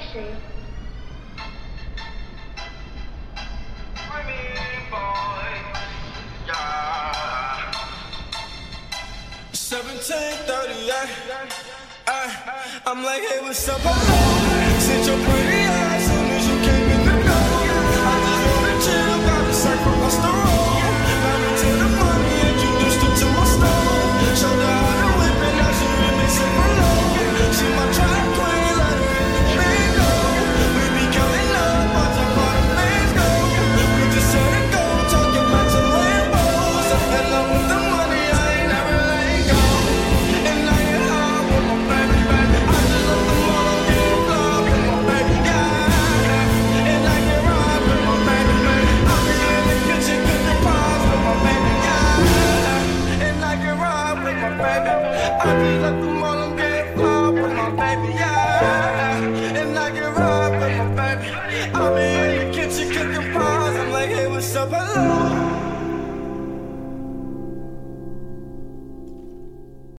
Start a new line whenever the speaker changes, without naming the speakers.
see.
1738. I'm like, hey, what's up? Hello. Since your pretty ass soon as you came in the door. I just wanna chill, got a sack across the road. Got into the money, introduced her to my store. Showed her how to whip it, now she really say hello. She my track queen, let her hit the bingo. We be counting up, watching for the flames go. We just set it go, talking about some Lambos. In love with the money, I ain't never letting go. And I get high with my baby, baby. I just love the mall, get love with my baby, yeah. And I get ride with my baby, baby. I be in the kitchen cooking pies with my baby, yeah. And I get ride with my baby. I just love the mall, get love with my baby, yeah. And I get ride with my baby. I be in the kitchen cooking pies. I'm like, hey, what's up, hello.